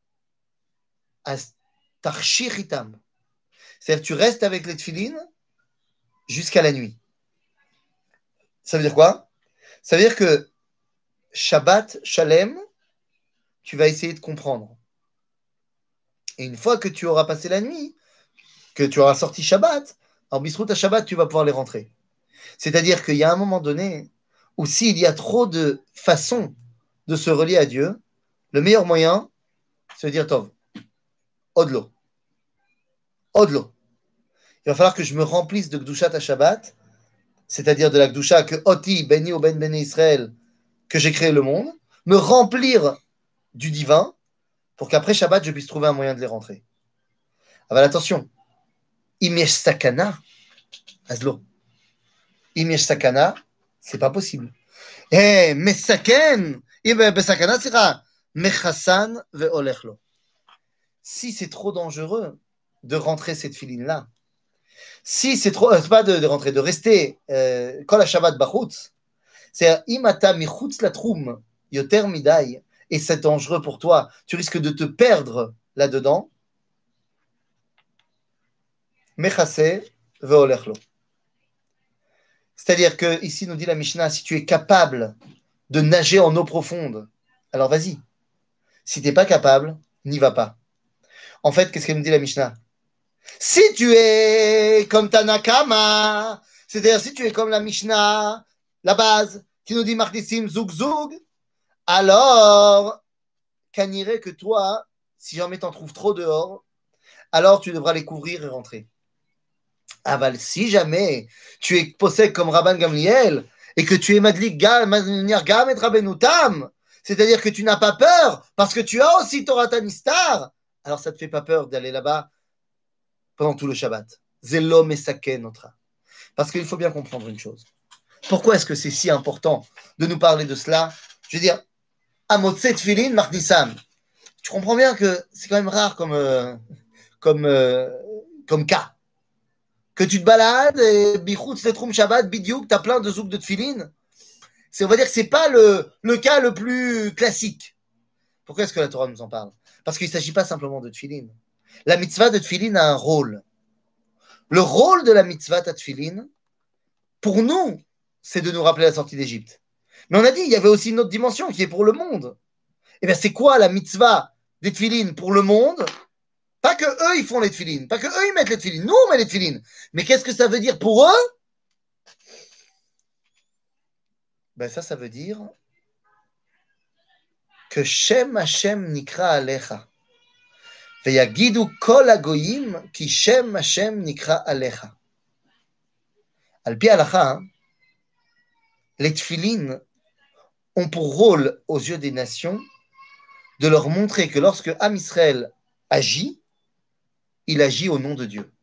Tarshir itam. C'est-à-dire que tu restes avec les tefilines jusqu'à la nuit. Ça veut dire quoi? Ça veut dire que Shabbat, Shalem, tu vas essayer de comprendre. Et une fois que tu auras passé la nuit, que tu auras sorti Shabbat, en Bisrout à Shabbat, tu vas pouvoir les rentrer. C'est-à-dire qu'il y a un moment donné où s'il y a trop de façons de se relier à Dieu, le meilleur moyen, c'est de dire Tov, Odlo. Odlo. Il va falloir que je me remplisse de Gdushat à Shabbat, c'est-à-dire de la Gdusha que Oti, Beni ou Ben Beni Israël, que j'ai créé le monde, me remplir du divin pour qu'après Shabbat, je puisse trouver un moyen de les rentrer. Alors attention, Imiesh Sakana, Azlo. Imiesh Sakana, c'est pas possible. Eh, Mesaken, Besakana, c'est Mechassan ve'olechlo. Si c'est trop dangereux de rentrer cette filine-là, si c'est trop, c'est pas de rentrer, de rester kol ha-Shabbat bachutz, c'est imata michutz la troum yoter midai, et c'est dangereux pour toi, tu risques de te perdre là-dedans. Mechase ve'olechlo. C'est-à-dire que ici nous dit la Mishnah, si tu es capable de nager en eau profonde, alors vas-y. Si tu n'es pas capable, n'y va pas. En fait, qu'est-ce qu'elle nous dit la Mishnah? Si tu es comme Tanakama, c'est-à-dire si tu es comme la Mishnah, la base, qui nous dit Martissim Zoug Zoug, alors, qu'anirait que toi, si jamais t'en trouves trop dehors, alors tu devras les couvrir et rentrer. Aval, si jamais tu es possède comme Rabban Gamliel et que tu es Madlik Gam et Rabbenutam, c'est-à-dire que tu n'as pas peur parce que tu as aussi Torah Tanistar, alors ça ne te fait pas peur d'aller là-bas pendant tout le Shabbat. Zelo Mesaken Otra. Parce qu'il faut bien comprendre une chose. Pourquoi est-ce que c'est si important de nous parler de cela? Je veux dire, Amotset Filin Marnissam. Tu comprends bien que c'est quand même rare comme cas. Que tu te balades et Bichoutz Letrum Shabbat, Bidiouk, tu as plein de zouk de tfilin. On va dire que ce n'est pas le cas le plus classique. Pourquoi est-ce que la Torah nous en parle? Parce qu'il ne s'agit pas simplement de tfilin. La mitzvah de tfilin a un rôle. Le rôle de la mitzvah de tfilin, pour nous, c'est de nous rappeler la sortie d'Égypte. Mais on a dit, il y avait aussi une autre dimension qui est pour le monde. Eh bien, c'est quoi la mitzvah des tefilines pour le monde? Pas que eux, ils font les tefilines, pas que eux, ils mettent les tefilines. Nous, on met les tefilines. Mais qu'est-ce que ça veut dire pour eux? Ben ça veut dire que Shem Hashem nikra alecha. Veyagidu kol hagoyim ki Shem Hashem nikra alecha. Al pi halacha, les tefilines ont pour rôle aux yeux des nations de leur montrer que lorsque Am Israël agit, il agit au nom de Dieu.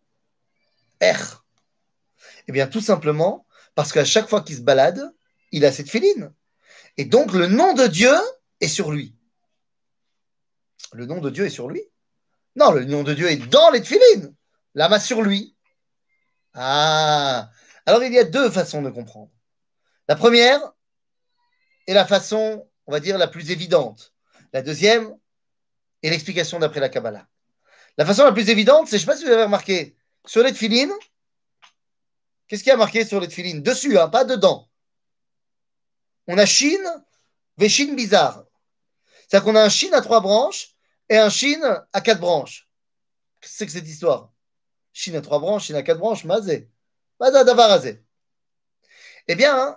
Eh bien, tout simplement parce qu'à chaque fois qu'il se balade, il a cette filine. Et donc, le nom de Dieu est sur lui. Le nom de Dieu est sur lui? Non, le nom de Dieu est dans les tefilines. Lama sur lui. Ah. Alors, il y a deux façons de comprendre. La première est la façon, on va dire, la plus évidente. La deuxième est l'explication d'après la Kabbalah. La façon la plus évidente, c'est, je ne sais pas si vous avez remarqué, sur les tefilines, qu'est-ce qu'il y a marqué sur les tefilines? Dessus, hein, pas dedans. On a Shin, Veshin bizarre. C'est-à-dire qu'on a un Shin à 3 branches et un Shin à 4 branches. Qu'est-ce que c'est que cette histoire? Shin à 3 branches, Shin à 4 branches, mazé. Mazé d'avarazé. Eh bien,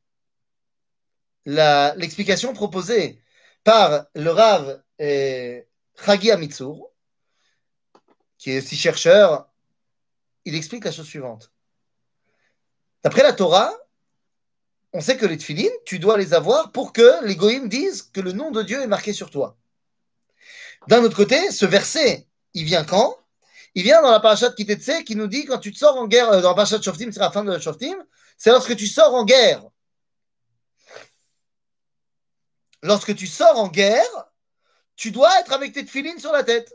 l'explication proposée par le Rav Chagi Amitzur, qui est aussi chercheur, il explique la chose suivante. D'après la Torah, on sait que les tefilines, tu dois les avoir pour que les goïms disent que le nom de Dieu est marqué sur toi. D'un autre côté, ce verset, il vient quand? Il vient dans la parashat Kitetse qui nous dit quand tu te sors en guerre, dans la parashat Shoftim, c'est la fin de Shoftim, c'est lorsque tu sors en guerre. Lorsque tu sors en guerre, tu dois être avec tes tefilines sur la tête.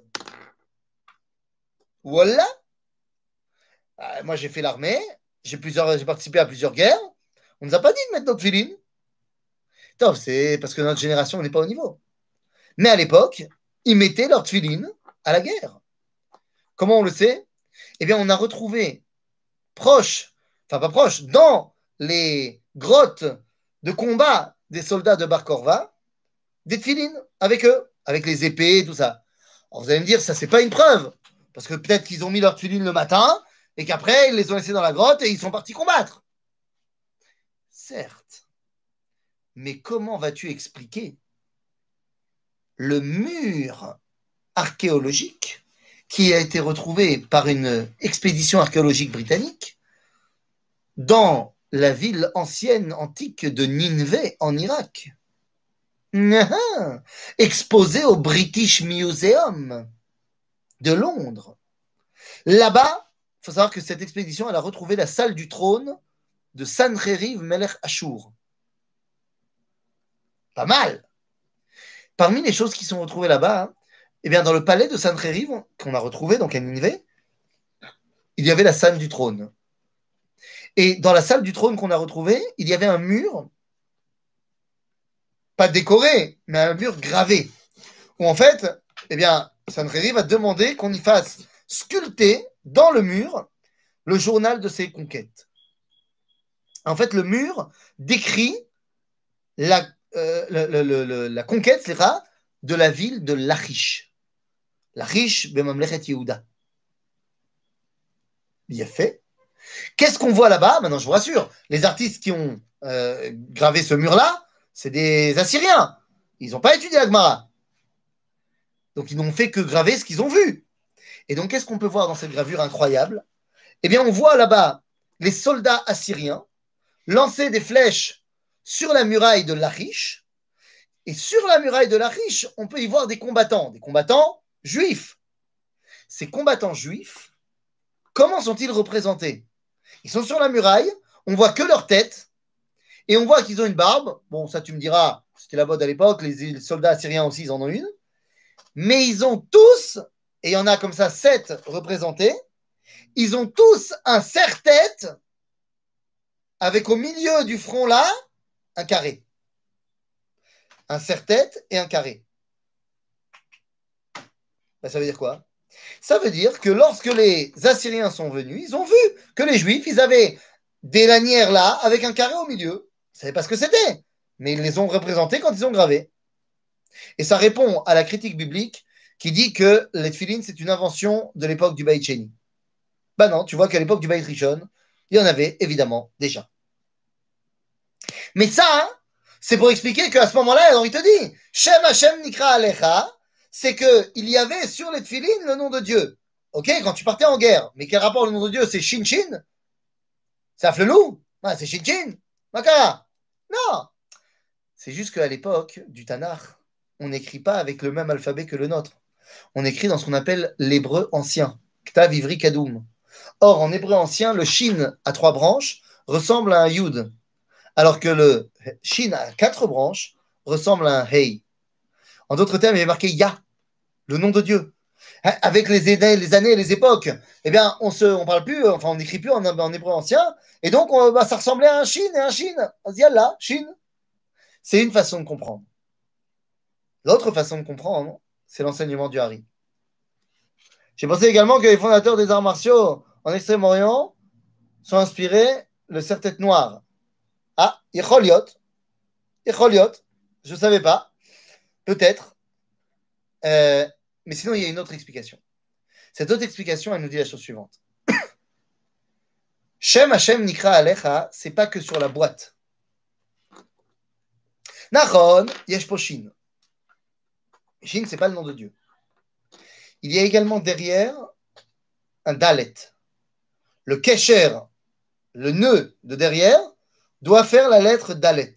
Voilà. Moi, j'ai fait l'armée, j'ai participé à plusieurs guerres. On ne nous a pas dit de mettre notre tefilines. C'est parce que notre génération n'est pas au niveau. Mais à l'époque, ils mettaient leur tefilines à la guerre. Comment on le sait? Eh bien, on a retrouvé proche, enfin pas proche, dans les grottes de combat des soldats de Bar Korva, des tefilines avec eux, avec les épées, tout ça. Alors vous allez me dire, ça c'est pas une preuve, parce que peut-être qu'ils ont mis leurs tefilines le matin et qu'après ils les ont laissés dans la grotte et ils sont partis combattre. Certes, mais comment vas-tu expliquer le mur archéologique qui a été retrouvé par une expédition archéologique britannique dans la ville ancienne, antique de Nineveh en Irak, exposé au British Museum de Londres. Là-bas, il faut savoir que cette expédition, elle a retrouvé la salle du trône de Sancheriv Melech Ashur. Pas mal. Parmi les choses qui sont retrouvées là-bas, eh bien, dans le palais de Sancheriv, qu'on a retrouvé donc à Nineveh, il y avait la salle du trône. Et dans la salle du trône qu'on a retrouvée, il y avait un mur, pas décoré, mais un mur gravé, où en fait, eh bien, Sancheriv a demandé qu'on y fasse sculpter dans le mur le journal de ses conquêtes. En fait, le mur décrit la conquête de la ville de Lachish. Lachish, Bemamlechet Yehuda. Bien fait. Qu'est-ce qu'on voit là-bas? Maintenant, je vous rassure, les artistes qui ont gravé ce mur-là, c'est des Assyriens. Ils n'ont pas étudié la Gemara. Donc, ils n'ont fait que graver ce qu'ils ont vu. Et donc, qu'est-ce qu'on peut voir dans cette gravure incroyable? Eh bien, on voit là-bas les soldats assyriens lancer des flèches sur la muraille de Lachish. Et sur la muraille de Lachish, on peut y voir des combattants juifs. Ces combattants juifs, comment sont-ils représentés? Ils sont sur la muraille, on voit que leur tête, et on voit qu'ils ont une barbe. Bon, ça tu me diras, c'était la mode à l'époque, les soldats assyriens aussi, ils en ont une. Mais ils ont tous, et il y en a comme ça 7 représentés, ils ont tous un serre-tête avec au milieu du front là, un carré. Un serre-tête et un carré. Ben, ça veut dire quoi? Ça veut dire que lorsque les Assyriens sont venus, ils ont vu que les Juifs, ils avaient des lanières là, avec un carré au milieu. Vous ne savez pas ce que c'était, mais ils les ont représentés quand ils ont gravé. Et ça répond à la critique biblique qui dit que les tefilines, c'est une invention de l'époque du Beit Sheni. Ben non, tu vois qu'à l'époque du Beit Rishon, il y en avait évidemment déjà. Mais ça, hein, c'est pour expliquer qu'à ce moment-là, alors il te dit, Shem Hashem Nikra Alecha, c'est qu'il y avait sur les tefilines le nom de Dieu. Ok, quand tu partais en guerre, mais quel rapport le nom de Dieu? C'est Shin Shin? C'est Aflelou? Ah, c'est Shin Shin? Makara? Non! C'est juste qu'à l'époque du Tanakh, on n'écrit pas avec le même alphabet que le nôtre. On écrit dans ce qu'on appelle l'hébreu ancien, Ktav Ivri Kadoum. Or, en hébreu ancien, le Shin à 3 branches ressemble à un Yud, alors que le Shin à 4 branches ressemble à un Hei. En d'autres termes, il est marqué Ya, le nom de Dieu. Avec les années et les époques, eh bien, on parle plus, enfin, on n'écrit plus en hébreu ancien, et donc, ça ressemblait à un Shin et un Shin. On se dit, là, Shin. C'est une façon de comprendre. L'autre façon de comprendre, c'est l'enseignement du Hari. J'ai pensé également que les fondateurs des arts martiaux en Extrême-Orient sont inspirés le serre-tête noir. Ah, Yecholiot, je ne savais pas, peut-être. Mais sinon, il y a une autre explication. Cette autre explication, elle nous dit la chose suivante. Shem Hashem Nikra Alecha, c'est pas que sur la boîte. Nachon, Yesh po Shin. Shin, c'est pas le nom de Dieu. Il y a également derrière un Dalet. Le Kesher, le nœud de derrière, doit faire la lettre Dalet.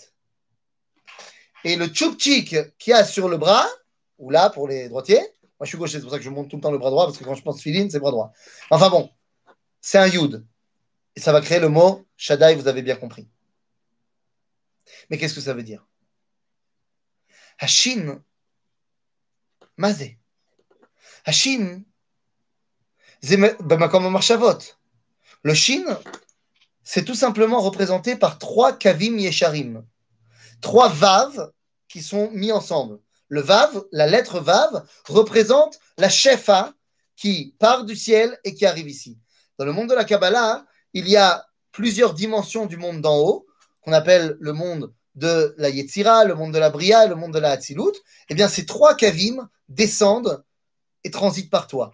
Et le tchoupchik qu'il y a sur le bras, ou là pour les droitiers, moi je suis gaucher, c'est pour ça que je monte tout le temps le bras droit, parce que quand je pense filine, c'est bras droit. Enfin bon, c'est un Yud. Et ça va créer le mot Shaddai, vous avez bien compris. Mais qu'est-ce que ça veut dire? Hashin, Mazé. Hashin, comme un marshavot. Le Shin, c'est tout simplement représenté par 3 kavim yesharim. 3 vav qui sont mis ensemble. Le vav, la lettre vav, représente la shefa qui part du ciel et qui arrive ici. Dans le monde de la Kabbalah, il y a plusieurs dimensions du monde d'en haut, qu'on appelle le monde de la Yetzira, le monde de la Bria et le monde de la Hatzilut. Eh bien, ces 3 kavim descendent et transitent par toi.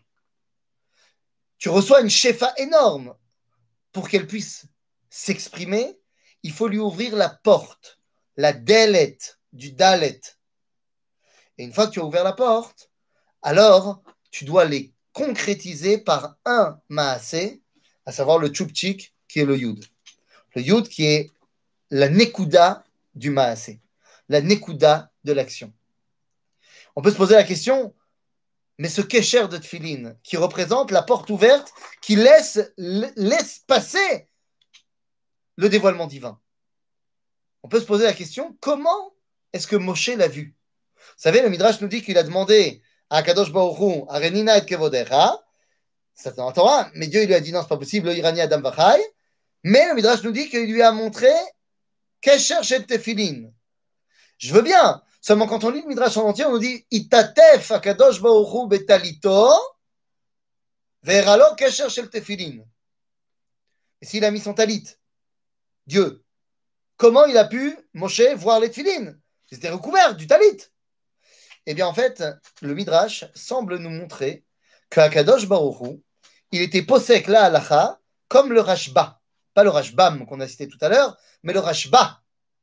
Tu reçois une shefa énorme. Pour qu'elle puisse s'exprimer, il faut lui ouvrir la porte, la delet du dalet. Et une fois que tu as ouvert la porte, alors tu dois les concrétiser par un maasé, à savoir le tchoupchik qui est le yud. Le yud qui est la nekuda du maasé, la nekuda de l'action. On peut se poser la question, mais ce kesher de tefilin qui représente la porte ouverte qui laisse passer le dévoilement divin. On peut se poser la question, comment est-ce que Moshe l'a vu? Vous savez, le Midrash nous dit qu'il a demandé à Kadosh Baruch Hu, Arenina et Kevodecha, ça c'est dans la Torah, mais Dieu il lui a dit non, c'est pas possible, le Irani Adam Vachai, mais le Midrash nous dit qu'il lui a montré Kesher Shel Tefilin. Je veux bien, seulement quand on lit le Midrash en entier, on nous dit Itatef Akadosh Baruch Hu betalito, veralo Kesher Shel Tefilin. Et s'il a mis son talit, Dieu, comment il a pu, Moshe, voir les tefilines? C'était recouvert du talit. Eh bien, en fait, le Midrash semble nous montrer qu'à Kadosh Baruch Hu, il était posek la halacha comme le Rashba. Pas le Rashbam qu'on a cité tout à l'heure, mais le Rashba.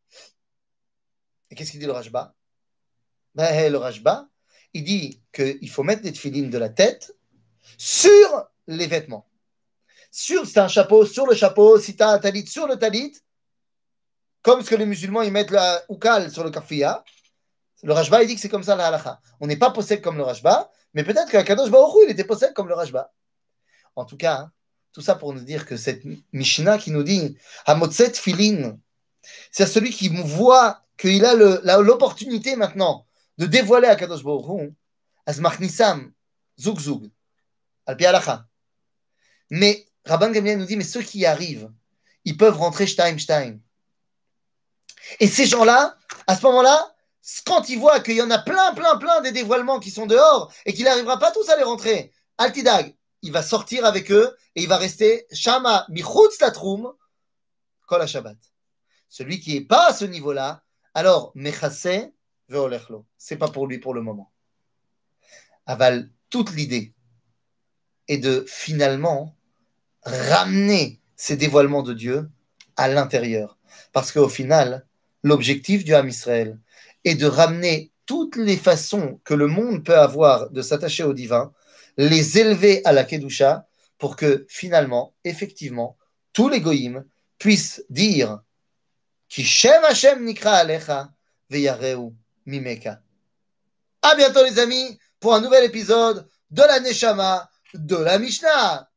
Et qu'est-ce qu'il dit le Rashba? Ben, le Rashba, il dit qu'il faut mettre des tefilines de la tête sur les vêtements. Si tu as un chapeau, sur le chapeau, si tu as un talit, sur le talit, comme ce que les musulmans ils mettent la oukal sur le kafia, le Rashba il dit que c'est comme ça la halacha. On n'est pas possède comme le Rashba, mais peut-être qu'à Kadosh Baruch Hu, il était possède comme le Rashba. En tout cas, hein, tout ça pour nous dire que cette Mishnah qui nous dit Hamotzet Filin, c'est celui qui voit qu'il a l'opportunité maintenant de dévoiler à Kadosh Baruch Hu, Azmachnisam, Zug Zug, Alpi halacha. Mais Rabban Gamliel nous dit, mais ceux qui y arrivent, ils peuvent rentrer Shtaim Shtaim. Et ces gens-là, à ce moment-là, quand ils voient qu'il y en a plein des dévoilements qui sont dehors et qu'il n'arrivera pas tous à les rentrer, Altidag, il va sortir avec eux et il va rester Shama Michutz Latrum kol Shabbat. Celui qui n'est pas à ce niveau-là, alors mechase ve'olechlo. C'est pas pour lui pour le moment. Aval, toute l'idée est de finalement ramener ces dévoilements de Dieu à l'intérieur. Parce qu'au final, l'objectif du Ham Israël est de ramener toutes les façons que le monde peut avoir de s'attacher au divin, les élever à la Kedusha, pour que finalement, effectivement, tous les goïms puissent dire Ki Shem Hashem Nikra Alecha Veyareu Mimeka. À bientôt les amis pour un nouvel épisode de la Neshama de la Mishnah.